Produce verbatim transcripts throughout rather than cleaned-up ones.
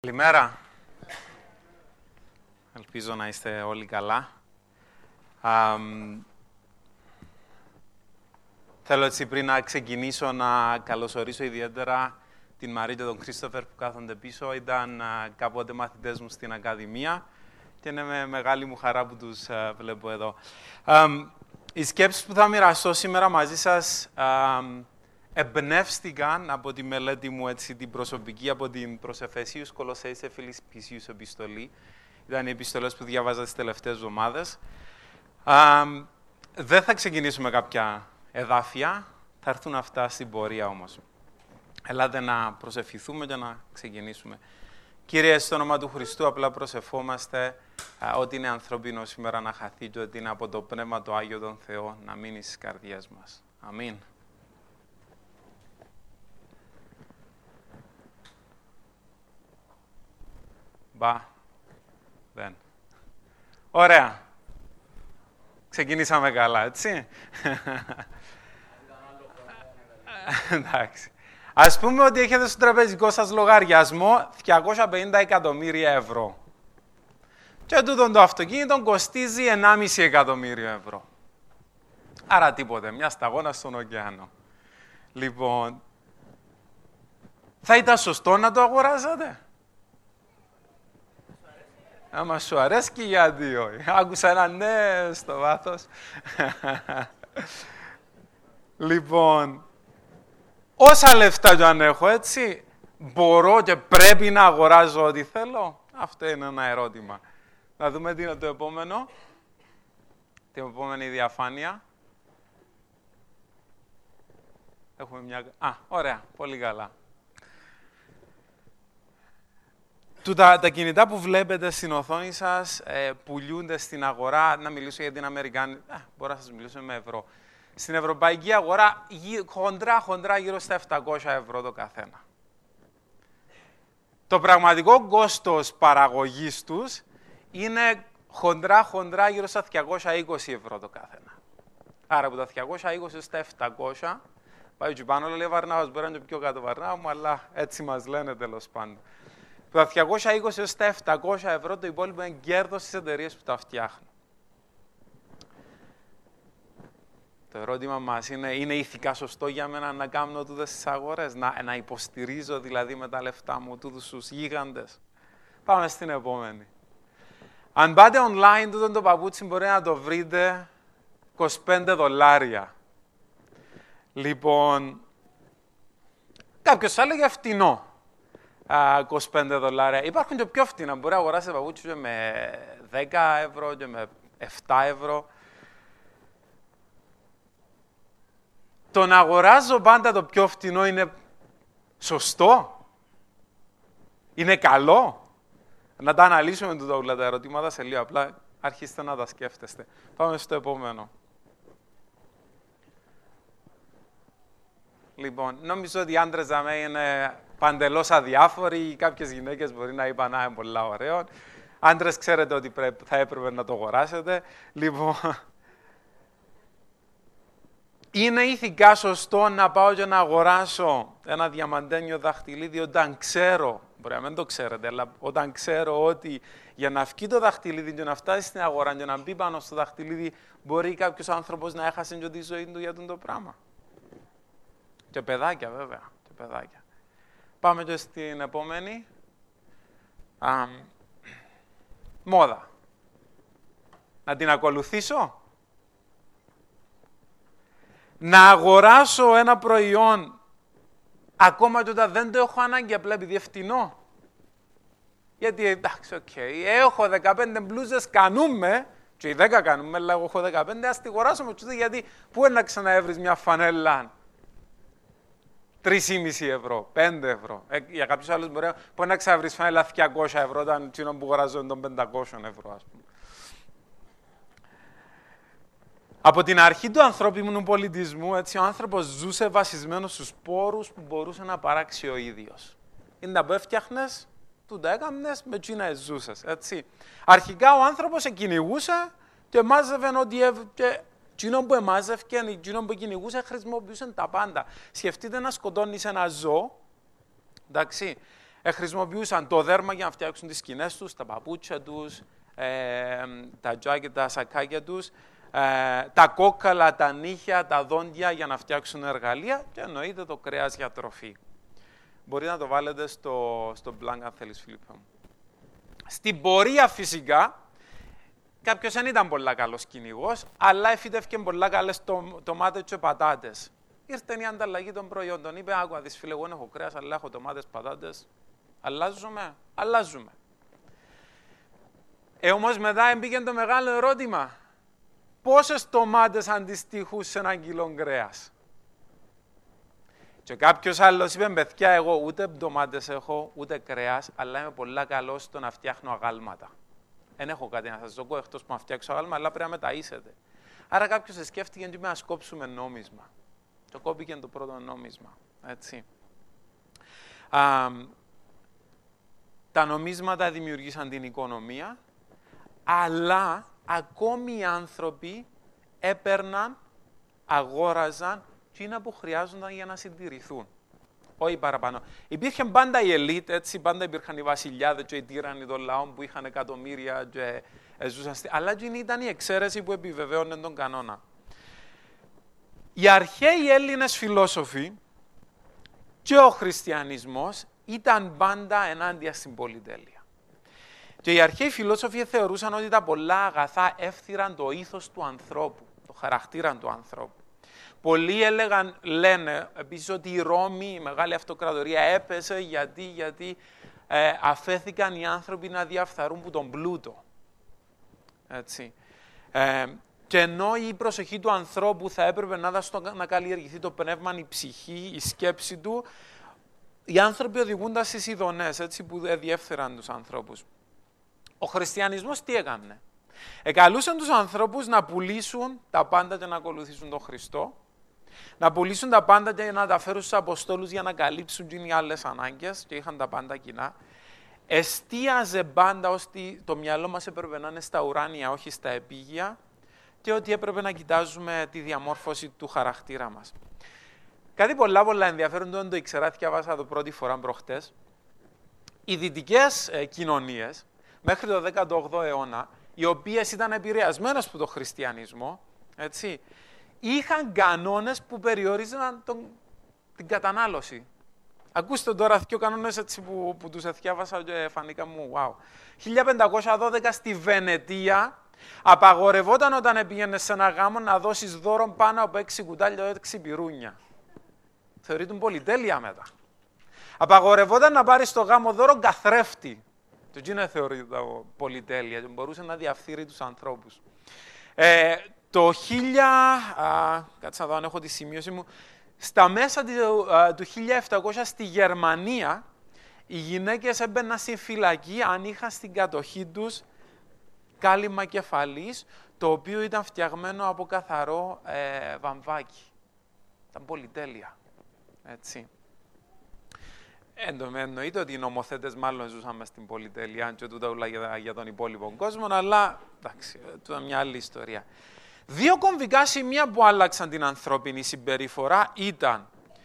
Καλημέρα. Ελπίζω να είστε όλοι καλά. Α, θέλω έτσι πριν να ξεκινήσω να καλωσορίσω ιδιαίτερα την Μαρή και τον Κρίστοφερ που κάθονται πίσω. Ήταν α, κάποτε μαθητές μου στην Ακαδημία και είναι με μεγάλη μου χαρά που τους α, βλέπω εδώ. Α, οι σκέψεις που θα μοιραστώ σήμερα μαζί σας α, εμπνεύστηκαν από τη μελέτη μου, έτσι, την προσωπική, από την προς Εφεσίους, Κολοσσέισε, Φιλιππισίους επιστολή. Ήταν οι επιστολές που διάβαζα τις τελευταίες εβδομάδες. Δεν θα ξεκινήσουμε κάποια εδάφια, θα έρθουν αυτά στην πορεία όμως. Ελάτε να προσευχηθούμε και να ξεκινήσουμε. Κύριε, στο όνομα του Χριστού απλά προσευχόμαστε α, ό,τι είναι ανθρώπινο σήμερα να χαθεί και ότι είναι από το Πνεύμα το Άγιο τον Θεό να μείνει στις καρδιές μας. Αμήν. Μπα, δεν. Ωραία. Ξεκινήσαμε καλά, έτσι. Εντάξει. Ας πούμε ότι έχετε στο τραπεζικό σας λογαριασμό διακόσια πενήντα εκατομμύρια ευρώ. Και τούτον το αυτοκίνητο κοστίζει ενάμιση εκατομμύριο ευρώ. Άρα τίποτε, μια σταγόνα στον ωκεανό. Λοιπόν, θα ήταν σωστό να το αγοράζατε? Άμα σου αρέσει γιατί όχι. Άκουσα ένα ναι στο βάθος. Λοιπόν, όσα λεφτά κι αν έχω, έτσι, μπορώ και πρέπει να αγοράζω ό,τι θέλω? Αυτό είναι ένα ερώτημα. Να δούμε τι είναι το επόμενο. Την επόμενη διαφάνεια. Έχουμε μια... Α, ωραία, πολύ καλά. Τα, τα κινητά που βλέπετε στην οθόνη σας ε, πουλούνται στην αγορά, να μιλήσω για την Αμερικάνη, ε, μπορώ να σας μιλήσω με ευρώ. Στην ευρωπαϊκή αγορά χοντρά, χοντρά γύρω στα επτακόσια ευρώ το καθένα. Το πραγματικό κόστος παραγωγής τους είναι χοντρά, χοντρά γύρω στα διακόσια είκοσι ευρώ το καθένα. Άρα από τα διακόσια είκοσι στα επτακόσια, πάει και πάνω, λέει Βαρνάβας, μπορεί να είναι πιο κάτω Βαρνάβα μου, αλλά έτσι μας λένε τέλος πάντων. Από τα διακόσια είκοσι έως τα επτακόσια ευρώ το υπόλοιπο είναι κέρδος στις εταιρείες που τα φτιάχνουν. Το ερώτημα μας είναι, είναι ηθικά σωστό για μένα να κάνω τούτες στις αγορές, να, να υποστηρίζω δηλαδή με τα λεφτά μου τούτους τους γίγαντες? Πάμε στην επόμενη. Αν πάτε online, τούτο το παπούτσι μπορεί να το βρείτε είκοσι πέντε δολάρια. Λοιπόν, κάποιος θα έλεγε φτηνό. είκοσι πέντε δολάρια. Υπάρχουν και πιο φτηνά. Μπορεί να αγοράσετε παπούτσια με δέκα ευρώ και με επτά ευρώ. Το να αγοράζω πάντα το πιο φτηνό είναι σωστό? Είναι καλό? Να τα αναλύσουμε τούτα όλα τα ερωτήματα σε λίγο. Απλά αρχίστε να τα σκέφτεστε. Πάμε στο επόμενο. Λοιπόν, νομίζω ότι οι άντρες δαμέ είναι παντελώς αδιάφοροι, κάποιες γυναίκες μπορεί να είπαν «Α, είναι πολλά ωραίο». Άντρες ξέρετε ότι πρέπει, θα έπρεπε να το αγοράσετε. Λοιπόν, είναι ηθικά σωστό να πάω και να αγοράσω ένα διαμαντένιο δαχτυλίδι όταν ξέρω, μπορεί να μην το ξέρετε, αλλά όταν ξέρω ότι για να βγει το δαχτυλίδι και να φτάσει στην αγορά και να μπει πάνω στο δαχτυλίδι, μπορεί κάποιος άνθρωπος να έχασε και τη ζωή του για τον το πράγμα? Και παιδάκια βέβαια, και παιδάκια. Πάμε και στην επόμενη. Α, μόδα. Να την ακολουθήσω? Να αγοράσω ένα προϊόν ακόμα και όταν δεν το έχω ανάγκη, απλά επειδή φτηνό? Γιατί εντάξει, οκ, okay, έχω δεκαπέντε μπλούζες, κανούμε, και οι δέκα κάνουμε, αλλά εγώ έχω δεκαπέντε, ας τη αγοράσω με τσούδι, γιατί πού είναι να ξαναέβρεις μια φανέλα τρία κόμμα πέντε ευρώ, πέντε ευρώ. Ε, για κάποιους άλλους μπορεί να ξαβρεις φανέλα διακόσια ευρώ, όταν εκείνο που αγοράζω των πεντακόσια ευρώ, ας πούμε. Από την αρχή του ανθρώπινου πολιτισμού, έτσι, ο άνθρωπος ζούσε βασισμένος στους πόρους που μπορούσε να παράξει ο ίδιος. Είναι τα που έφτιαχνες, του τα έκαμνες, με εκείνα ζούσες, έτσι. Αρχικά ο άνθρωπος εκυνηγούσε και μάζευε ό,τι έβγαινε. Εκείνο που εμάζευκε, εκείνο που κυνηγούσε, χρησιμοποιούσαν τα πάντα. Σκεφτείτε να σκοτώνεις ένα ζώο, εντάξει, Ε, χρησιμοποιούσαν το δέρμα για να φτιάξουν τις σκηνές τους, τα παπούτσια τους, ε, τα τζάκια, τα σακάκια τους, ε, τα κόκκαλα, τα νύχια, τα δόντια για να φτιάξουν εργαλεία και εννοείται το κρέας για τροφή. Μπορεί να το βάλετε στο, στο μπλάνκ αν θέλεις, Φίλιππε μου. Στην πορεία φυσικά, κάποιος δεν ήταν πολύ καλός κυνηγός, αλλά εφήτευκε πολλά καλές ντομάτες και πατάτες. Ήρθε η ανταλλαγή των προϊόντων. Είπε, άκουα δεις φίλε, εγώ έχω κρέας, αλλά έχω ντομάτες, πατάτες. Αλλάζουμε, αλλάζουμε. Ε, όμως μετά έμπηκε το μεγάλο ερώτημα. Πόσες ντομάτες αντιστοιχούν σε έναν κιλό κρέας? Και κάποιος άλλος είπε, παιδιά, εγώ ούτε ντομάτες έχω, ούτε κρέας, αλλά είμαι πολλά καλός στο να φτιάχνω αγάλματα. Δεν έχω κάτι να σας δω εκτός που να φτιάξω αγάλμα, αλλά πρέπει να μεταΐσετε. Άρα κάποιος σκέφτηκε ότι να σκόψουμε νόμισμα. Και κόπηκε το πρώτο νόμισμα. Έτσι. Α, τα νομίσματα δημιουργήσαν την οικονομία, αλλά ακόμη οι άνθρωποι έπαιρναν, αγόραζαν εκείνα που χρειάζονταν για να συντηρηθούν. Όχι παραπάνω. Υπήρχε πάντα η ελίτ, έτσι, πάντα υπήρχαν οι βασιλιάδες και οι τύρανοι των λαών που είχαν εκατομμύρια και ζούσαν στη... Αλλά εκείνη ήταν η εξαίρεση που επιβεβαίωνε τον κανόνα. Οι αρχαίοι Έλληνες φιλόσοφοι και ο χριστιανισμός ήταν πάντα ενάντια στην πολυτέλεια. Και οι αρχαίοι φιλόσοφοι θεωρούσαν ότι τα πολλά αγαθά έφθυραν το ήθος του ανθρώπου, το χαρακτήρα του ανθρώπου. Πολλοί έλεγαν, λένε επίσης ότι η Ρώμη, η μεγάλη αυτοκρατορία, έπεσε γιατί, γιατί ε, αφέθηκαν οι άνθρωποι να διαφθαρούν που τον πλούτο. Έτσι. Ε, και ενώ η προσοχή του ανθρώπου θα έπρεπε να, δω, να καλλιεργηθεί το πνεύμα, η ψυχή, η σκέψη του, οι άνθρωποι οδηγούνταν στις ειδονές, έτσι, που διέφθεραν τους ανθρώπους. Ο χριστιανισμός τι έκανε? Εκαλούσαν τους ανθρώπους να πουλήσουν τα πάντα και να ακολουθήσουν τον Χριστό, να πουλήσουν τα πάντα και να τα φέρουν στους Αποστόλους για να καλύψουν και οι άλλες ανάγκες και είχαν τα πάντα κοινά. Εστίαζε πάντα ώστε το μυαλό μας έπρεπε να είναι στα ουράνια, όχι στα επίγεια, και ότι έπρεπε να κοιτάζουμε τη διαμόρφωση του χαρακτήρα μας. Κάτι πολλά πολλά ενδιαφέρον, το ήξερα, διάβασα το πρώτη φορά προχτές. Οι δυτικές ε, κοινωνίες, μέχρι το δέκατο όγδοο αιώνα, οι οποίες ήταν επηρεασμένες από τον χριστιανισμό, έτσι, είχαν κανόνες που περιορίζαν τον, την κατανάλωση. Ακούστε τώρα δύο κανόνες έτσι που, που τους εθιάβασα και φανήκα μου, wow. χίλια πεντακόσια δώδεκα στη Βενετία απαγορευόταν όταν πήγαινες σε ένα γάμο να δώσεις δώρο πάνω από έξι κουτάλια ή έξι πυρούνια. Θεωρείται πολυτέλεια μετά. Απαγορευόταν να πάρεις στο γάμο δώρο καθρέφτη. Το εκείνο θεωρείται πολυτέλεια και μπορούσε να διαφθείρει τους ανθρώπους. Ε, το χίλια... Α, κάτσε να δω αν έχω τη σημείωση μου. Στα μέσα του, α, του χίλια επτακόσια στη Γερμανία οι γυναίκες έμπαιναν στη φυλακή αν είχαν στην κατοχή τους κάλυμα κεφαλής, το οποίο ήταν φτιαγμένο από καθαρό ε, βαμβάκι. Ήταν πολυτέλεια. Έτσι. Εννοείται ότι οι νομοθέτες μάλλον ζούσαν μες στην πολυτέλεια και τούτα ούλα για, για τον υπόλοιπο κόσμο, αλλά εντάξει, τούτα μια άλλη ιστορία. Δύο κομβικά σημεία που άλλαξαν την ανθρώπινη συμπεριφορά ήταν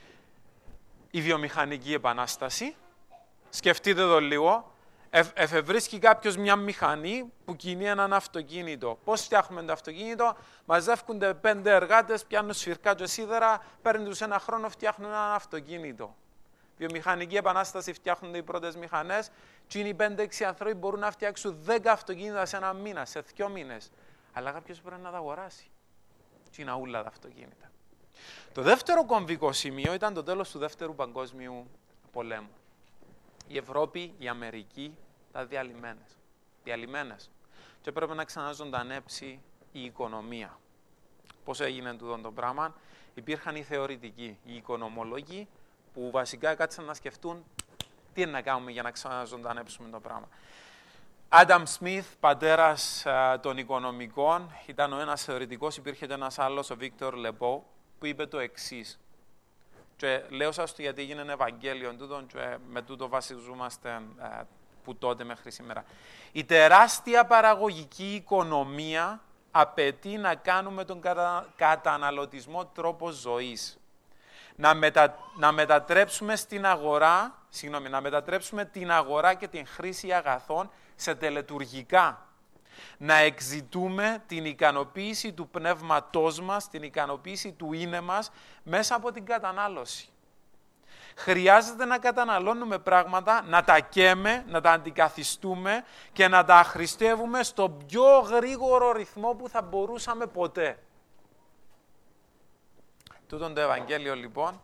η βιομηχανική επανάσταση. Σκεφτείτε το λίγο. Εφ, εφευρίσκει κάποιος μια μηχανή που κινεί έναν αυτοκίνητο. Πώς φτιάχνουμε το αυτοκίνητο? Μαζεύκονται πέντε εργάτες, πιάνουν σφυρκά και σίδερα, παίρνουν τους ένα χρόνο, φτιάχνουν έναν αυτοκίνητο. Βιομηχανική επανάσταση, φτιάχνονται οι πρώτες μηχανές, και είναι οι πέντε έξι άνθρωποι μπορούν να φτιάξουν δέκα αυτοκίνητα σε ένα μήνα, σε δύο μήνες. Αλλά κάποιος πρέπει να τα αγοράσει. Και είναι ούλα τα αυτοκίνητα. Το δεύτερο κομβικό σημείο ήταν το τέλος του Δεύτερου Παγκόσμιου Πολέμου. Η Ευρώπη, η Αμερική, τα διαλυμένες. Διαλυμένες. Και πρέπει να ξαναζωντανέψει η οικονομία. Πώς έγινε τούτο το πράγμα? Υπήρχαν οι θεωρητικοί, οι οικονομολόγοι, που βασικά κάτσαν να σκεφτούν τι είναι να κάνουμε για να ξαναζωντανέψουμε το πράγμα. Άνταμ Σμιθ, πατέρας α, των οικονομικών, ήταν ο ένας θεωρητικός, υπήρχε και ένας άλλος, ο Βίκτορ Λεμπό, που είπε το εξής. Και λέω σας το γιατί έγινε Ευαγγέλιο τούτον και με τούτο βασιζόμαστε α, που τότε μέχρι σήμερα. Η τεράστια παραγωγική οικονομία απαιτεί να κάνουμε τον κατα... καταναλωτισμό τρόπο ζωής. να, μετα, να μετατρέψουμε στην αγορά, συγγνώμη, να μετατρέψουμε την αγορά και την χρήση αγαθών σε τελετουργικά. Να εξητούμε την ικανοποίηση του πνεύματός μας, την ικανοποίηση του είναι μας, μέσα από την κατανάλωση. Χρειάζεται να καταναλώνουμε πράγματα, να τα καίμε, να τα αντικαθιστούμε και να τα αχρηστεύουμε στο πιο γρήγορο ρυθμό που θα μπορούσαμε ποτέ. Τούτον το Ευαγγέλιο, λοιπόν,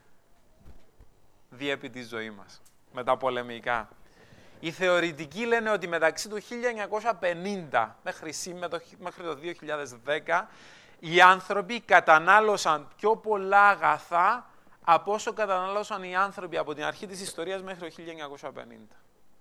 διέπει τη ζωή μας, με τα πολεμικά. Οι θεωρητικοί λένε ότι μεταξύ του χίλια εννιακόσια πενήντα μέχρι, μέχρι το δύο χιλιάδες δέκα οι άνθρωποι κατανάλωσαν πιο πολλά αγαθά από όσο κατανάλωσαν οι άνθρωποι από την αρχή της ιστορίας μέχρι το χίλια εννιακόσια πενήντα.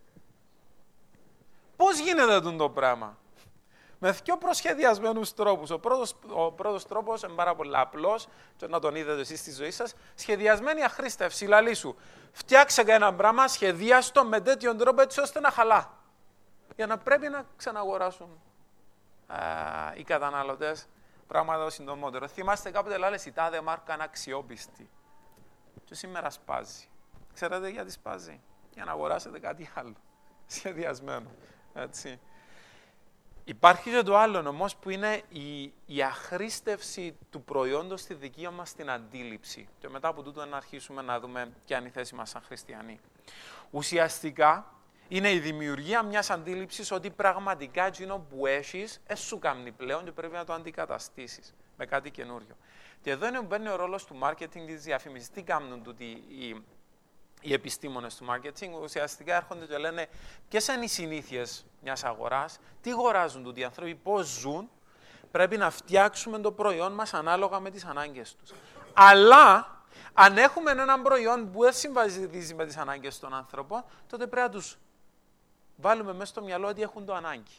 Πώς γίνεται το πράγμα? Με δύο προσχεδιασμένους τρόπους. Ο πρώτος, ο πρώτος τρόπος είναι πάρα πολύ απλός, και να τον είδατε εσείς στη ζωή σας. Σχεδιασμένη αχρήστευση. Λαλή σου, φτιάξε ένα πράγμα, σχεδίαστο με τέτοιον τρόπο έτσι ώστε να χαλά. Για να πρέπει να ξαναγοράσουν α, οι καταναλωτές πράγματα το συντομότερο. Θυμάστε κάποτε λάλες η τάδε μάρκα είναι αξιόπιστη. Και σήμερα σπάζει. Ξέρετε γιατί σπάζει? Για να αγοράσετε κάτι άλλο. Σχεδιασμένο. Έτσι. Υπάρχει και το άλλο όμως που είναι η, η αχρήστευση του προϊόντος στη δική μας την αντίληψη. Και μετά από τούτο να αρχίσουμε να δούμε ποια είναι η θέση μας σαν χριστιανοί. Ουσιαστικά είναι η δημιουργία μιας αντίληψης ότι πραγματικά εκείνο που έχεις δεν σου κάνει πλέον και πρέπει να το αντικαταστήσεις με κάτι καινούριο. Και εδώ είναι που μπαίνει ο ρόλος του marketing, της διαφήμισης. Τι κάνουν τούτοι οι, οι επιστήμονες του marketing? Ουσιαστικά έρχονται και λένε ποιες είναι οι συνήθειες μιας αγοράς, τι αγοράζουν τούτοι οι άνθρωποι, πώς ζουν, πρέπει να φτιάξουμε το προϊόν μας ανάλογα με τις ανάγκες τους. Αλλά, αν έχουμε έναν προϊόν που δεν συμβαδίζει με τις ανάγκες των ανθρώπων, τότε πρέπει να τους βάλουμε μέσα στο μυαλό ότι έχουν το ανάγκη.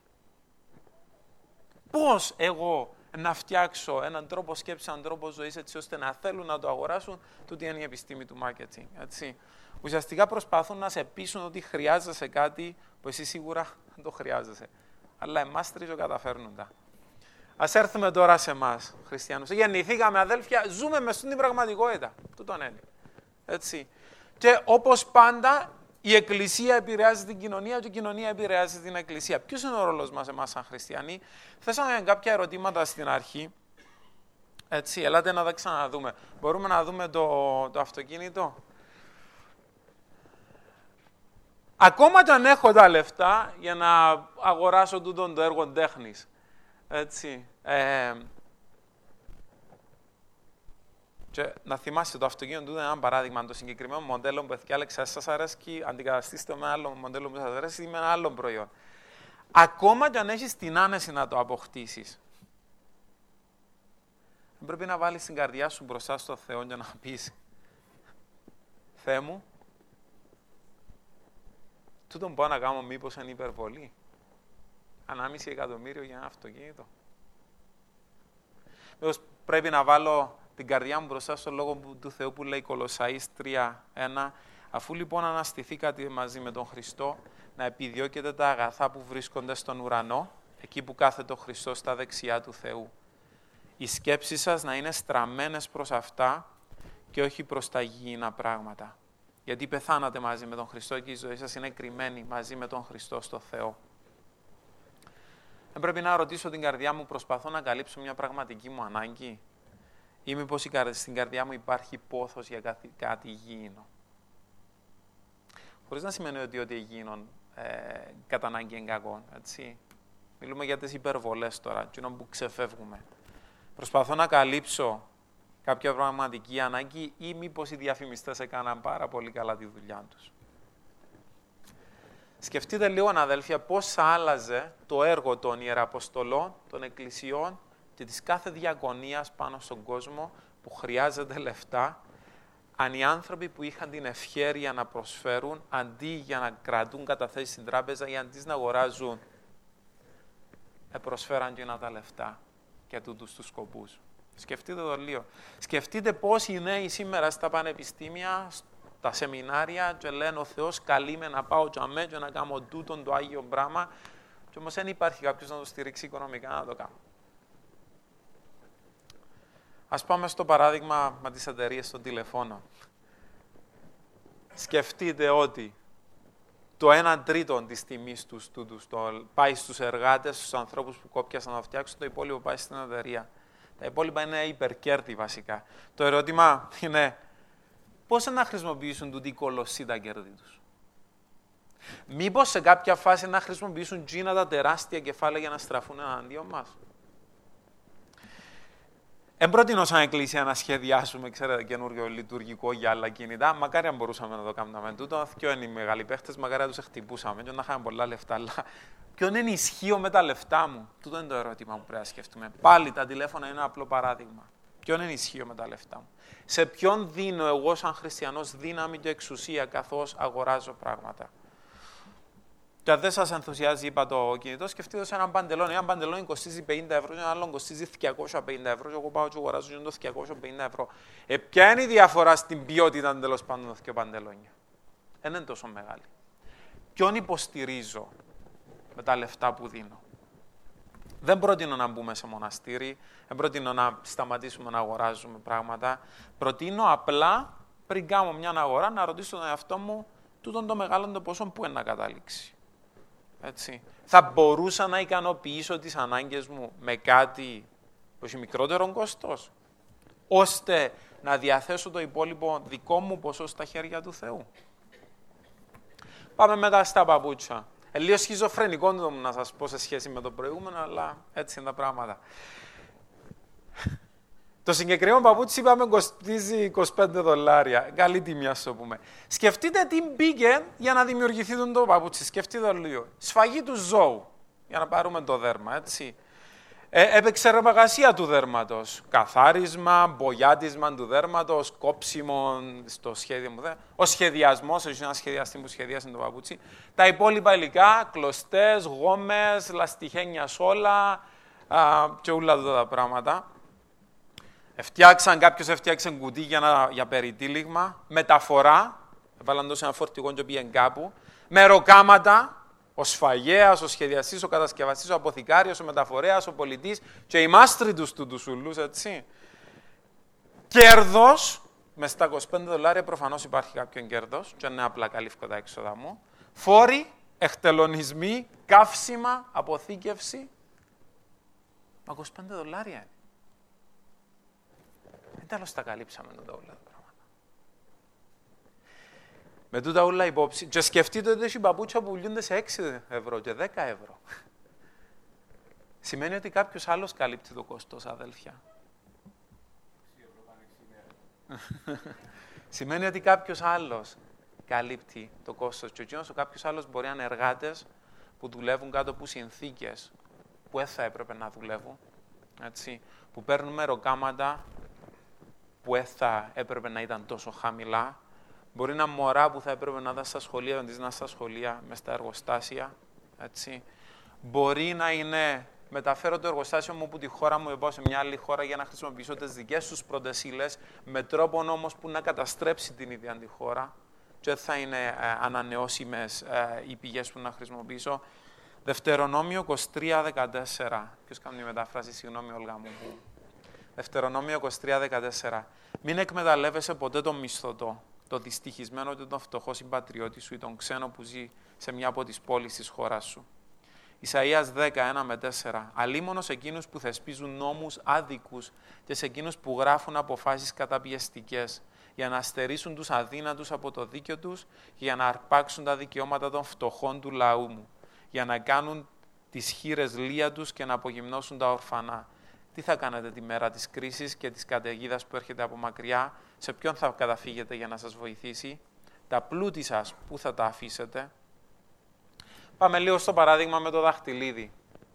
Πώς εγώ να φτιάξω έναν τρόπο σκέψης, έναν τρόπο ζωής, έτσι ώστε να θέλουν να το αγοράσουν, τούτη είναι η επιστήμη του marketing. Έτσι. Ουσιαστικά προσπαθούν να σε πείσουν ότι χρειάζεσαι κάτι που εσύ σίγουρα δεν το χρειάζεσαι. Αλλά εμάς τρεις το καταφέρνουν τα. Ας έρθουμε τώρα σε εμάς, χριστιανούς. Γεννηθήκαμε, αδέλφια, ζούμε μες στην πραγματικότητα. Τούτον είναι. Έτσι. Και όπως πάντα, η Εκκλησία επηρεάζει την κοινωνία και η κοινωνία επηρεάζει την Εκκλησία. Ποιος είναι ο ρόλος μας εμάς σαν χριστιανοί? Θέσαμε κάποια ερωτήματα στην αρχή. Έτσι, ελάτε να τα ξαναδούμε. Μπορούμε να δούμε το, το αυτοκίνητο. Ακόμα και αν έχω τα λεφτά για να αγοράσω τούτον το έργο τέχνης. Έτσι. Ε, και να θυμάστε το αυτοκίνητο του είναι ένα παράδειγμα. Το συγκεκριμένο μοντέλο που έφτιαξα, σας αρέσει, αντικαταστήστε με άλλο μοντέλο που σας αρέσει ή με ένα άλλο προϊόν. Ακόμα και αν έχεις την άνεση να το αποκτήσεις, πρέπει να βάλεις την καρδιά σου μπροστά στο Θεό για να πεις Θεέ μου, τούτον πάω να κάνω μήπως είναι υπερβολή? Ανάμιση εκατομμύριο για ένα αυτοκίνητο. Μήπως πρέπει να βάλω την καρδιά μου μπροστά στο λόγο του Θεού που λέει Κολοσσαείς τρία ένα. Αφού λοιπόν αναστηθήκατε μαζί με τον Χριστό, να επιδιώκετε τα αγαθά που βρίσκονται στον ουρανό, εκεί που κάθεται ο Χριστός στα δεξιά του Θεού. Οι σκέψεις σας να είναι στραμμένες προς αυτά και όχι προς τα γήινα πράγματα. Γιατί πεθάνατε μαζί με τον Χριστό και η ζωή σας είναι κρυμμένη μαζί με τον Χριστό στο Θεό. Δεν πρέπει να ρωτήσω την καρδιά μου, προσπαθώ να καλύψω μια πραγματική μου ανάγκη, ή μήπως στην καρδιά μου υπάρχει πόθος για κάτι, κάτι γήινο. Χωρίς να σημαίνει ότι ό,τι γήινο ε, κατά ανάγκη είναι κακό, έτσι. Μιλούμε για τις υπερβολές τώρα, εκείνο που ξεφεύγουμε. Προσπαθώ να καλύψω κάποια πραγματική ανάγκη ή μήπως οι διαφημιστές έκαναν πάρα πολύ καλά τη δουλειά τους. Σκεφτείτε λίγο, αδέλφια, πώς θα άλλαζε το έργο των ιεραποστολών, των εκκλησιών και της κάθε διακονίας πάνω στον κόσμο που χρειάζεται λεφτά, αν οι άνθρωποι που είχαν την ευχέρεια να προσφέρουν, αντί για να κρατούν καταθέσεις στην τράπεζα ή αντί να αγοράζουν, προσφέραν και τα λεφτά για τούτους τους σκοπούς. Σκεφτείτε το λίγο. Σκεφτείτε πώς οι νέοι σήμερα στα πανεπιστήμια, στα σεμινάρια, και λένε ο Θεός καλεί με να πάω τζαμέ και να κάνω τούτον το Άγιο πράγμα, και όμως δεν υπάρχει κάποιος να το στηρίξει οικονομικά να το κάνω. Ας πάμε στο παράδειγμα με τις εταιρείες των τηλεφώνων. Σκεφτείτε ότι το ένα τρίτο της τιμής του στούντους το πάει στους εργάτες, στους ανθρώπους που κόπιασαν να φτιάξουν, το υπόλοιπο πάει στην εταιρεία. Τα υπόλοιπα είναι υπερκέρδη βασικά. Το ερώτημα είναι πώς να χρησιμοποιήσουν τούτη οι κολοσσοί τα κέρδη τους. Μήπως σε κάποια φάση να χρησιμοποιήσουν τζίνα τα τεράστια κεφάλαια για να στραφούν εναντίον μας. Εν πρότεινω σαν εκκλησία να σχεδιάσουμε, ξέρετε, καινούριο λειτουργικό για άλλα κινητά. Μακάρι αν μπορούσαμε να το κάνουμε τούτο. Ποιο είναι οι μεγάλοι παίχτες, μακάρι να τους χτυπούσαμε και να είχαμε πολλά λεφτά. Αλλά ποιο είναι ισχύο με τα λεφτά μου. Τούτο είναι το ερώτημα που πρέπει να σκεφτούμε. Πάλι τα τηλέφωνα είναι ένα απλό παράδειγμα. Ποιο είναι ισχύο με τα λεφτά μου. Σε ποιον δίνω εγώ, σαν χριστιανός, δύναμη και εξουσία καθώς αγοράζω πράγματα. Και αν δεν σας ενθουσιάζει, είπα το κινητό, σκεφτείτε σε έναν παντελόνι. Ένα παντελόνι κοστίζει πενήντα ευρώ, ένα άλλο κοστίζει διακόσια πενήντα ευρώ. Και εγώ πάω και αγοράζω το διακόσια πενήντα ευρώ. Ε, ποια είναι η διαφορά στην ποιότητα τέλος πάντων των δύο παντελόνια. Δεν είναι τόσο μεγάλη. Ποιον υποστηρίζω με τα λεφτά που δίνω. Δεν προτείνω να μπούμε σε μοναστήρι, δεν προτείνω να σταματήσουμε να αγοράζουμε πράγματα. Προτείνω απλά πριν κάνω μια αγορά να ρωτήσω τον εαυτό μου τούτον το μεγάλο το πόσο που είναι να καταλήξει. Έτσι. Θα μπορούσα να ικανοποιήσω τις ανάγκες μου με κάτι που έχει μικρότερο κόστος, ώστε να διαθέσω το υπόλοιπο δικό μου ποσό στα χέρια του Θεού. Πάμε μετά στα παπούτσια. Ε, λίγο σχιζοφρενικό να σας πω σε σχέση με το προηγούμενο, αλλά έτσι είναι τα πράγματα. Το συγκεκριμένο παπούτσι είπαμε κοστίζει είκοσι πέντε δολάρια. Καλή τιμή, ας το πούμε. Σκεφτείτε τι μπήκε για να δημιουργηθεί το παπούτσι. Σκεφτείτε λίγο. Σφαγή του ζώου, για να πάρουμε το δέρμα, έτσι. Ε, επεξεργασία του δέρματος. Καθάρισμα, μπογιάτισμα του δέρματος, κόψιμο στο σχέδιο μου. Ο σχεδιασμός, έχει ένα σχεδιαστή που σχεδιάσει το παπούτσι. Τα υπόλοιπα υλικά, κλωστές, γόμες, λαστιχένια σόλα α, και όλα αυτά τα πράγματα. Φτιάξαν, κάποιος έφτιαξε κουτί για, να, για περιτύλιγμα, μεταφορά, έβαλαν τόσο ένα φορτηγό και πήγαινε κάπου, μεροκάματα, ο σφαγέας, ο σχεδιαστής, ο κατασκευαστής, ο αποθηκάριος, ο μεταφορέας, ο πολιτής και οι μάστροι τους του τουσουλούς, έτσι. Κέρδος, με στα είκοσι πέντε δολάρια προφανώς υπάρχει κάποιο κέρδος, και είναι απλά καλύφκω τα έξοδα μου. Φόροι, εκτελονισμοί, καύσιμα, αποθήκευση. Μα είκοσι πέντε δολάρια είναι. Τέλος τα καλύψαμε τούτα όλα τα πράγματα. Με τούτα όλα υπόψη. Και σκεφτείτε ότι έχει παπούτσια που πουλούνται σε έξι ευρώ και δέκα ευρώ. Σημαίνει ότι κάποιος άλλος καλύπτει το κόστος, αδέλφια. Σημαίνει ότι κάποιος άλλος καλύπτει το κόστος. Και εκείνος ο κάποιος άλλος μπορεί να είναι εργάτες που δουλεύουν κάτω από συνθήκες που δεν θα έπρεπε να δουλεύουν. Έτσι, που παίρνουν μεροκάματα που δεν θα έπρεπε να ήταν τόσο χαμηλά. Μπορεί να μωρά που θα έπρεπε να ήταν στα σχολεία, αντί να είναι στα σχολεία, μες στα εργοστάσια. Έτσι. Μπορεί να είναι, μεταφέρω το εργοστάσιο μου από τη χώρα μου, πάω σε μια άλλη χώρα για να χρησιμοποιήσω τις δικές τους πρώτες ύλες, με τρόπο όμως που να καταστρέψει την ίδια τη χώρα και θα είναι ε, ανανεώσιμες ε, οι πηγές που να χρησιμοποιήσω. Δευτερονόμιο είκοσι τρία δεκατέσσερα. Ποιος κάνει τη μετάφραση, συγγνώμη, Όλγα μου. Που... Δευτερονόμιο είκοσι τρία δεκατέσσερα. Μην εκμεταλλεύεσαι ποτέ τον μισθωτό, το δυστυχισμένο ή τον φτωχό συμπατριώτη σου ή τον ξένο που ζει σε μια από τις πόλεις της χώρας σου. Ισαΐας δέκα, ένα με τέσσερα. Αλίμονο σε εκείνους που θεσπίζουν νόμους άδικους και σε εκείνους που γράφουν αποφάσεις καταπιεστικές, για να στερήσουν τους αδύνατους από το δίκαιο τους και για να αρπάξουν τα δικαιώματα των φτωχών του λαού μου, για να κάνουν τις χήρες λία τους και να απογυμνώσουν τα ορφανά. Τι θα κάνετε τη μέρα της κρίσης και της καταιγίδας που έρχεται από μακριά, σε ποιον θα καταφύγετε για να σας βοηθήσει, τα πλούτη σας πού θα τα αφήσετε. Πάμε λίγο στο παράδειγμα με το δαχτυλίδι.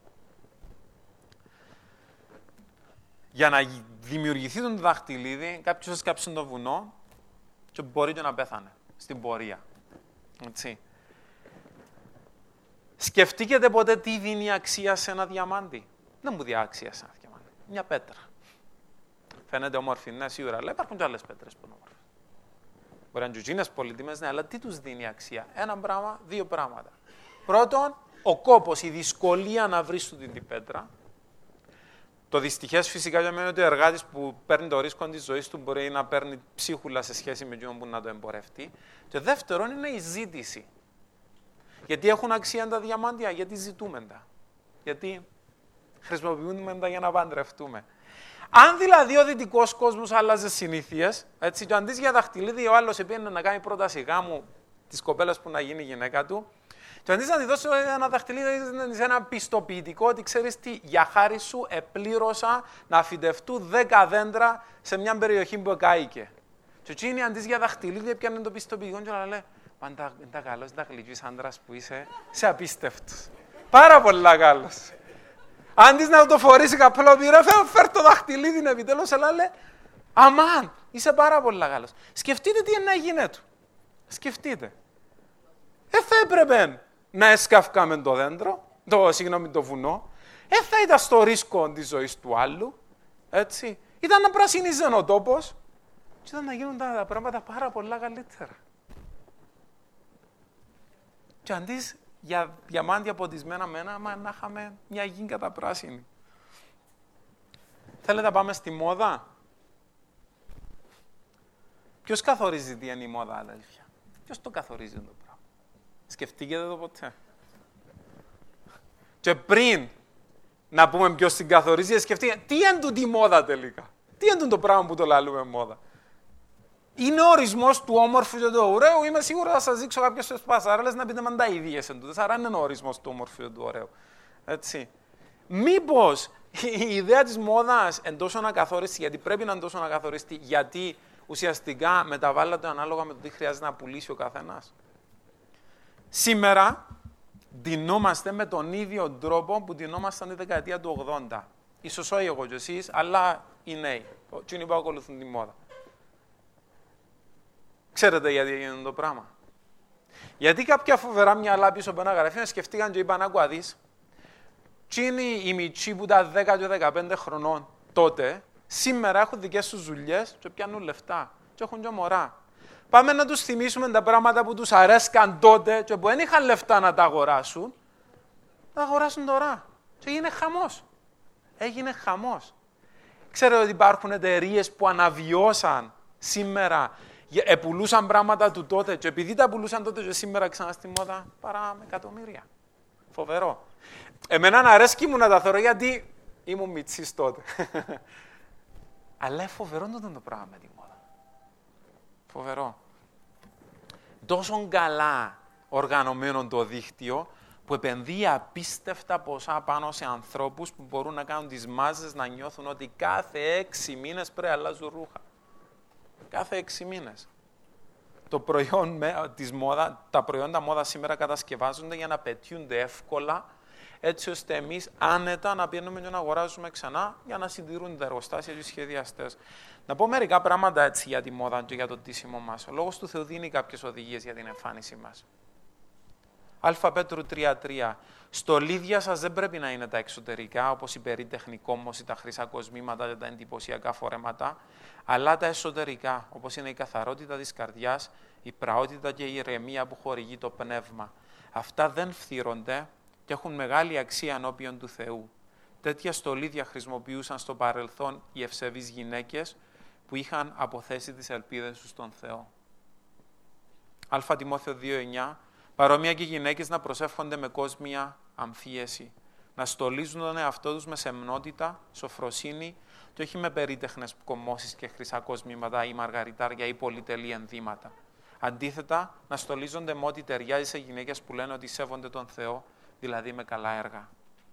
Για να δημιουργηθεί το δαχτυλίδι, κάποιος έσκαψε το βουνό και μπορεί και να πέθανε στην πορεία. Έτσι. Σκεφτήκετε ποτέ τι δίνει αξία σε ένα διαμάντι? Δεν μου δίνει αξία σε ένα διαμάντι. Μια πέτρα. Φαίνεται όμορφη, ναι, σίγουρα, αλλά υπάρχουν και άλλες πέτρες που είναι όμορφες. Μπορεί να είναι τζουτζίνες πολύτιμες, ναι, αλλά τι τους δίνει αξία? Ένα πράγμα, δύο πράγματα. Πρώτον, ο κόπος, η δυσκολία να βρεις την πέτρα. Το δυστυχές φυσικά για μένα είναι ότι ο εργάτης που παίρνει το ρίσκο της ζωής του μπορεί να παίρνει ψίχουλα σε σχέση με εκείνον που να το εμπορευτεί. Και δεύτερον είναι η ζήτηση. Γιατί έχουν αξία τα διαμάντια, γιατί ζητούμε τα. Γιατί χρησιμοποιούμε τα για να παντρευτούμε. Αν δηλαδή ο δυτικός κόσμος άλλαζε συνήθειες, έτσι, και αντί για δαχτυλίδι ο άλλος πήγαινε να κάνει πρόταση γάμου της κοπέλας που να γίνει η γυναίκα του, και αντί να τη δώσει ένα δαχτυλίδι, σε ένα πιστοποιητικό ότι ξέρεις τι, για χάρη σου επλήρωσα να φυτευτούν δέκα δέντρα σε μια περιοχή που εκάηκε. Και εκείνη αντί για δαχτυλίδι έπιανε το πιστοποιητικό και λέει: Πάντα τα καλός, τα γλυκής άντρας που είσαι, είσαι απίστευτος. Πάρα πολλά καλός. Αντί να το φορήσει καπέλο πυρά, φέρ το δαχτυλίδι επιτέλους, αλλά λέει: Αμάν, είσαι πάρα πολλά καλός. Σκεφτείτε τι είναι να γίνεται. Σκεφτείτε. Δεν θα έπρεπε να έσκαυκαμε το δέντρο, το, συγγνώμη, το βουνό. Δεν θα ήταν στο ρίσκο της ζωής του άλλου. Έτσι. Ήταν να πρασινίζει ο τόπος και ήταν να γίνουν τα πράγματα πάρα πολλά καλύτερα. Και αντί για διαμάντια ποτισμένα μένα, μα να είχαμε μια γη καταπράσινη. Θέλετε να πάμε στη μόδα. Ποιος καθορίζει τι είναι η μόδα, αδέλφια? Ποιος το καθορίζει το πράγμα? Σκεφτήκετε το ποτέ? Και πριν να πούμε ποιος την καθορίζει, σκεφτείτε τι είναι τούτη η μόδα τελικά? Τι είναι το πράγμα που το λαλούμε μόδα? Είναι ο ορισμός του όμορφου και του ωραίου. Είμαι σίγουρο θα σας δείξω κάποιες πασάρελες να πείτε μαντά ίδιες εν τούτες. Άρα είναι ο ορισμός του όμορφου και του ωραίου. Έτσι. Μήπως η ιδέα της μόδας είναι τόσο ακαθόριστη, γιατί πρέπει να είναι τόσο ακαθόριστη, γιατί ουσιαστικά μεταβάλλεται ανάλογα με το τι χρειάζεται να πουλήσει ο καθένας. Σήμερα ντυνόμαστε με τον ίδιο τρόπο που ντυνόμασταν τη δεκαετία του ογδόντα. Ίσως όχι εγώ και εσείς, αλλά οι νέοι. Εκείνοι που ακολουθούν τη μόδα. Ξέρετε γιατί έγινε το πράγμα? Γιατί κάποια φοβερά μυαλά πίσω από ένα γραφείο σκεφτήκαν και είπαν: Άκουα δεις, τσίνοι οι μητσοί που ήταν δέκα και δεκαπέντε χρονών τότε, σήμερα έχουν δικές τους δουλειές και πιάνουν λεφτά και έχουν και μωρά. Πάμε να τους θυμίσουμε τα πράγματα που τους αρέσκαν τότε και που δεν είχαν λεφτά να τα αγοράσουν, να τα αγοράσουν τώρα. Και έγινε χαμός. Έγινε χαμός. Ξέρετε ότι υπάρχουν εταιρείες που αναβιώσαν σήμερα, επουλούσαν πράγματα του τότε και επειδή τα πουλούσαν τότε και σήμερα ξανά στη μόδα, παρά με εκατομμύρια. Φοβερό. Εμένα αρέσκει μου να τα θεωρώ γιατί ήμουν μητσής τότε. Αλλά φοβερό το το πράγμα με τη μόδα. Φοβερό. Τόσο καλά οργανωμένο το δίκτυο που επενδύει απίστευτα ποσά πάνω σε ανθρώπους που μπορούν να κάνουν τις μάζες να νιώθουν ότι κάθε έξι μήνες πρέπει να αλλάζουν ρούχα. Κάθε έξι μήνες. Το προϊόν της μόδα, τα προϊόντα μόδα σήμερα κατασκευάζονται για να πετιούνται εύκολα, έτσι ώστε εμείς άνετα να πιένουμε και να αγοράζουμε ξανά για να συντηρούν τα εργοστάσια και οι σχεδιαστές. Να πω μερικά πράγματα έτσι για τη μόδα και για το ντύσιμο μας. Ο Λόγος του Θεού δίνει κάποιες οδηγίες για την εμφάνισή μας. Α Πέτρου τρία τρία. Στολίδια σας δεν πρέπει να είναι τα εξωτερικά, όπως η περίτεχνη κόμμωση, τα χρυσά κοσμήματα και τα εντυπωσιακά φορέματα, αλλά τα εσωτερικά, όπως είναι η καθαρότητα της καρδιάς, η πραότητα και η ηρεμία που χορηγεί το πνεύμα. Αυτά δεν φθύρονται και έχουν μεγάλη αξία ενώπιον του Θεού. Τέτοια στολίδια χρησιμοποιούσαν στο παρελθόν οι ευσεβείς γυναίκες που είχαν αποθέσει τις ελπίδες τους στον Θεό. Α Τιμόθεο δύο εννιά. Παρόμοια και οι γυναίκες να προσεύχονται με κόσμια αμφίεση, να στολίζουν τον εαυτό τους με σεμνότητα, σοφροσύνη και όχι με περίτεχνες κομμώσεις και χρυσά κοσμήματα ή μαργαριτάρια ή πολυτελή ενδύματα. Αντίθετα, να στολίζονται με ό,τι ταιριάζει σε γυναίκες που λένε ότι σέβονται τον Θεό, δηλαδή με καλά έργα.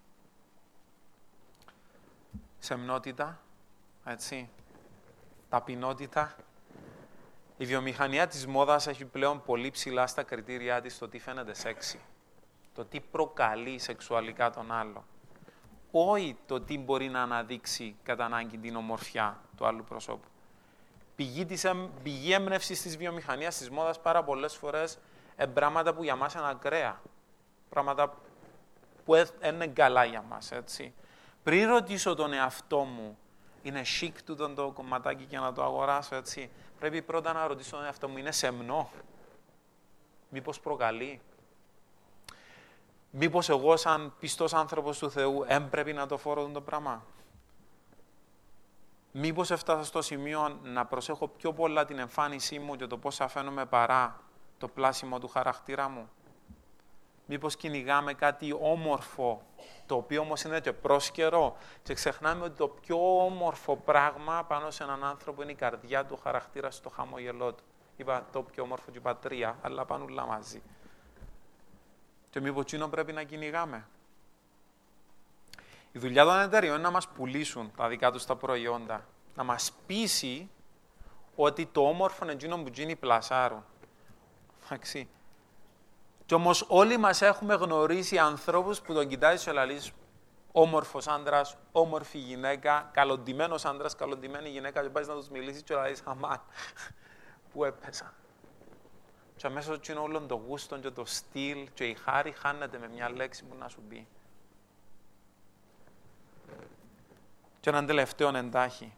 Σεμνότητα, έτσι, ταπεινότητα. Η βιομηχανία της μόδας έχει πλέον πολύ ψηλά στα κριτήριά της το τι φαίνεται σεξι. Το τι προκαλεί σεξουαλικά τον άλλο. Όχι το τι μπορεί να αναδείξει κατά ανάγκη την ομορφιά του άλλου προσώπου. Πηγή, της, πηγή έμπνευσης της βιομηχανίας της μόδας πάρα πολλές φορές είναι πράγματα που για μας είναι ακραία. Πράγματα που είναι καλά για μας, έτσι. Πριν ρωτήσω τον εαυτό μου, είναι chic τούτο το κομματάκι για να το αγοράσω, έτσι. Πρέπει πρώτα να ρωτήσω τον εαυτό μου, είναι σεμνό? Μήπως προκαλεί? Μήπως εγώ σαν πιστός άνθρωπος του Θεού δεν πρέπει να το φορώ το πράγμα? Μήπως έφτασα στο σημείο να προσέχω πιο πολλά την εμφάνισή μου και το πώς αφαίνομαι παρά το πλάσιμο του χαρακτήρα μου. Μήπως κυνηγάμε κάτι όμορφο, το οποίο όμως είναι και πρόσκαιρο και ξεχνάμε ότι το πιο όμορφο πράγμα πάνω σε έναν άνθρωπο είναι η καρδιά του, ο χαρακτήρας, το χαμόγελό του. Είπα το πιο όμορφο και είπα τρία, αλλά πάνε όλα μαζί. Και μήπως εκείνο πρέπει να κυνηγάμε. Η δουλειά των εταιριών είναι να μας πουλήσουν τα δικά τους τα προϊόντα. Να μας πείσει ότι το όμορφο είναι εκείνο που γίνει πλασάρουν. Εντάξει. Κι όμως όλοι μας έχουμε γνωρίσει ανθρώπους που τον κοιτάζεις και λαλείς όμορφος άντρας, όμορφη γυναίκα, καλοντημένος άντρας, καλοντημένη γυναίκα και πάει να τους μιλήσεις και λαλείς αμάν, πού έπαιζα. Και αμέσως εκείνο όλων το γούστο και το στυλ και η χάρη χάνεται με μια λέξη που να σου πει. Και έναν τελευταίο εντάχει.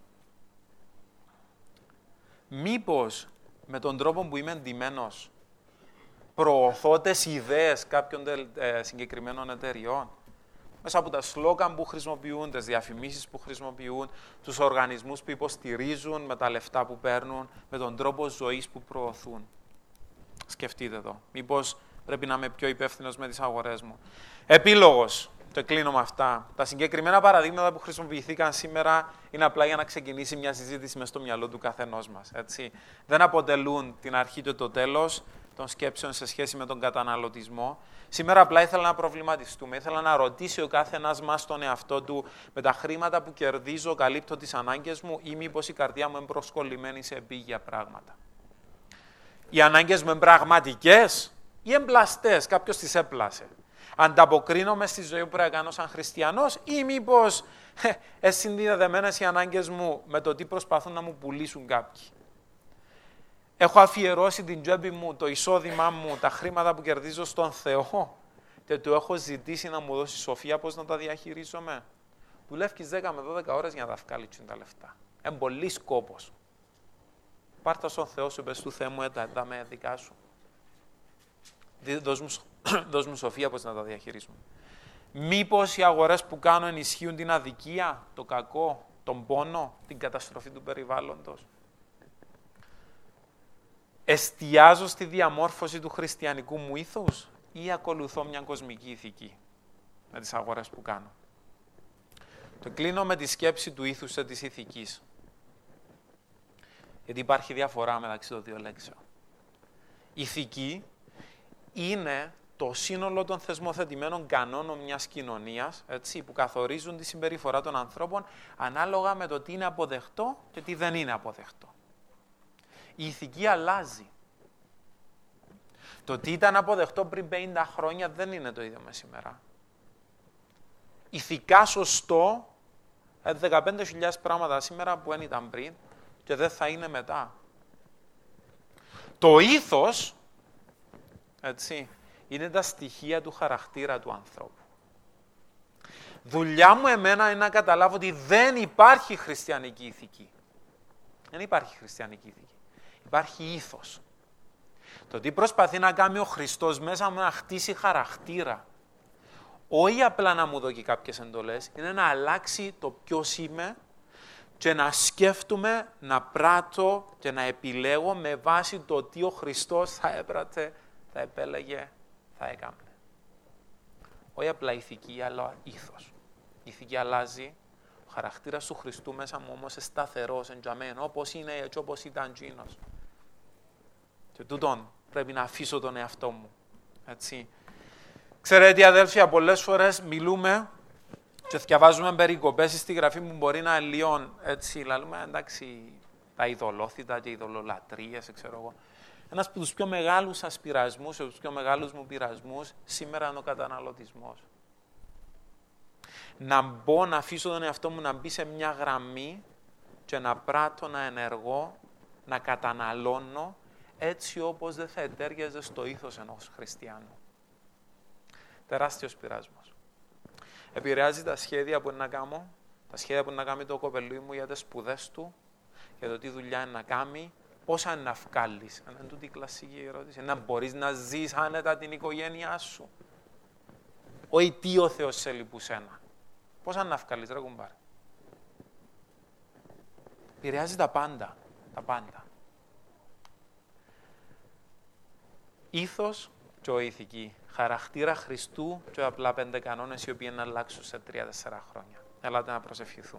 Μήπως με τον τρόπο που είμαι εντυμένος προωθώ τις ιδέες κάποιων ε, συγκεκριμένων εταιριών, μέσα από τα σλόγγαν που χρησιμοποιούν, τις διαφημίσεις που χρησιμοποιούν, τους οργανισμούς που υποστηρίζουν με τα λεφτά που παίρνουν, με τον τρόπο ζωής που προωθούν. Σκεφτείτε το. Μήπως πρέπει να είμαι πιο υπεύθυνος με τις αγορές μου. Επίλογος. Το κλείνω με αυτά. Τα συγκεκριμένα παραδείγματα που χρησιμοποιηθήκαν σήμερα είναι απλά για να ξεκινήσει μια συζήτηση μες στο μυαλό του καθενός μας. Έτσι. Δεν αποτελούν την αρχή και το τέλος των σκέψεων σε σχέση με τον καταναλωτισμό. Σήμερα απλά ήθελα να προβληματιστούμε. Ήθελα να ρωτήσει ο κάθε ένας μας τον εαυτό του, με τα χρήματα που κερδίζω, καλύπτω τις ανάγκες μου ή μήπως η καρδιά μου είναι προσκολλημένη σε επίγεια πράγματα. Οι ανάγκες μου είναι πραγματικές ή εμπλαστές, κάποιος τις έπλασε. Ανταποκρίνομαι στη ζωή που πρέπει να κάνω σαν χριστιανός ή μήπως ε, συνδεδεμένες οι ανάγκες μου με το τι προσπαθούν να μου πουλήσουν κάποιοι. Έχω αφιερώσει την τσέπη μου, το εισόδημά μου, τα χρήματα που κερδίζω στον Θεό και του έχω ζητήσει να μου δώσει σοφία πώς να τα διαχειρίζομαι. Δουλεύεις δέκα με δώδεκα ώρες για να τα βγάλεις τα λεφτά. Είναι πολύ σκόπος. Πάρτα στον Θεό σου, πες του Θεέ μου, έτα, έτα με δικά σου. Δώσ' μου, δώσ' μου σοφία πώς να τα διαχειρίζουμε. Μήπως οι αγορές που κάνω ενισχύουν την αδικία, το κακό, τον πόνο, την καταστροφή του περιβάλλοντος. Εστιάζω στη διαμόρφωση του χριστιανικού μου ήθους ή ακολουθώ μια κοσμική ηθική με τις αγορές που κάνω. Το κλείνω με τη σκέψη του ήθους και της ηθικής. Γιατί υπάρχει διαφορά μεταξύ των δύο λέξεων. Ηθική είναι το σύνολο των θεσμοθετημένων κανόνων μιας κοινωνίας, έτσι, που καθορίζουν τη συμπεριφορά των ανθρώπων ανάλογα με το τι είναι αποδεκτό και τι δεν είναι αποδεκτό. Η ηθική αλλάζει. Το τι ήταν αποδεκτό πριν πενήντα χρόνια δεν είναι το ίδιο με σήμερα. Ηθικά σωστό, δεκαπέντε χιλιάδες πράγματα σήμερα που δεν ήταν πριν και δεν θα είναι μετά. Το ήθος, έτσι, είναι τα στοιχεία του χαρακτήρα του ανθρώπου. Δουλειά μου εμένα είναι να καταλάβω ότι δεν υπάρχει χριστιανική ηθική. Δεν υπάρχει χριστιανική ηθική. Υπάρχει ήθος. Το τι προσπαθεί να κάνει ο Χριστός μέσα μου να χτίσει χαρακτήρα. Όχι απλά να μου δώσει κάποιες εντολές, είναι να αλλάξει το ποιος είμαι και να σκέφτομαι, να πράττω και να επιλέγω με βάση το τι ο Χριστός θα έπρατε, θα επέλεγε, θα έκανε. Όχι απλά ηθική, αλλά ήθος. Η ηθική αλλάζει. Ο χαρακτήρας του Χριστού μέσα μου όμως είναι σταθερός, εντιαμένος, όπως είναι έτσι, όπως ήταν εκείνος. Και τούτον πρέπει να αφήσω τον εαυτό μου. Έτσι. Ξέρετε, αδέλφια, πολλές φορές μιλούμε και διαβάζουμε περικοπές στη γραφή που μπορεί να είναι λίγο, έτσι, λαλούμε, εντάξει, τα ειδωλόθητα και ειδωλολατρίες, ξέρω εγώ. Ένας από τους πιο μεγάλους ασπειρασμούς, από τους πιο μεγάλους μου πειρασμούς, σήμερα είναι ο καταναλωτισμός. Να μπω, να αφήσω τον εαυτό μου να μπει σε μια γραμμή και να πράττω, να ενεργώ, να καταναλώνω, έτσι όπως δεν θα ετέριαζε στο ήθος ενός χριστιανού. Τεράστιος πειρασμός. Επηρεάζει τα σχέδια που είναι να κάνω, τα σχέδια που είναι να κάνει το κοπελούι μου για τις σπουδές του, για το τι δουλειά είναι να κάνει, πόσα είναι να βγάλεις. Είναι τούτη η κλασική ερώτηση. Να μπορείς να ζεις άνετα την οικογένειά σου. Όχι τι ο Θεός θέλει που σένα. Πόσα είναι να βγάλεις, ρε κουμπάρ. επηρεάζει τα πάντα. Τα πάντα. Ήθος και ο ηθική. Χαρακτήρα Χριστού και απλά πέντε κανόνες οι οποίοι να αλλάξουν σε τρία τέσσερα χρόνια. Ελάτε να προσευχηθούμε.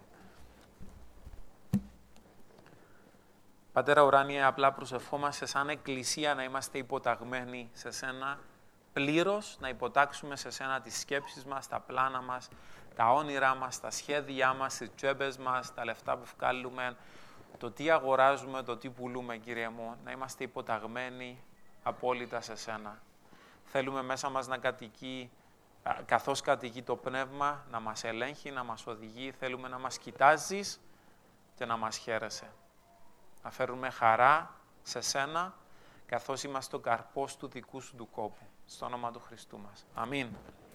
Πατέρα ουράνιε, απλά προσευχόμαστε σαν εκκλησία να είμαστε υποταγμένοι σε σένα πλήρως, να υποτάξουμε σε σένα τις σκέψεις μας, τα πλάνα μας, τα όνειρά μας, τα σχέδιά μας, τις τσέπες μας, τα λεφτά που βγάλουμε, το τι αγοράζουμε, το τι πουλούμε, Κύριε μου, να είμαστε υποταγμένοι απόλυτα σε σένα. Θέλουμε μέσα μας να κατοικεί, καθώς κατοικεί το πνεύμα, να μας ελέγχει, να μας οδηγεί. Θέλουμε να μας κοιτάζεις και να μας χαίρεσαι. Να φέρουμε χαρά σε σένα, καθώς είμαστε ο καρπός του δικού σου του κόπου. Στο όνομα του Χριστού μας. Αμήν.